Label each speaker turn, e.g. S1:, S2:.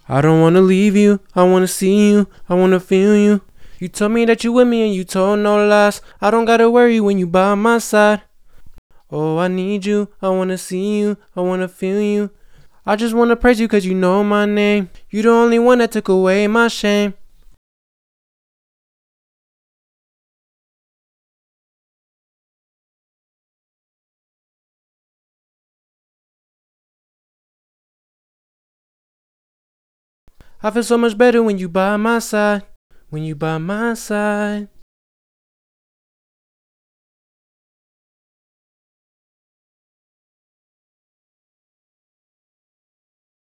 S1: I don't wanna leave you, I wanna see you, I wanna feel you. You told me that you with me and you told no lies. I don't gotta worry when you by my side. Oh, I need you, I wanna see you, I wanna feel you. I just wanna praise you cause you know my name. You the only one that took away my shame. I feel so much better when you by my side. When you by my side.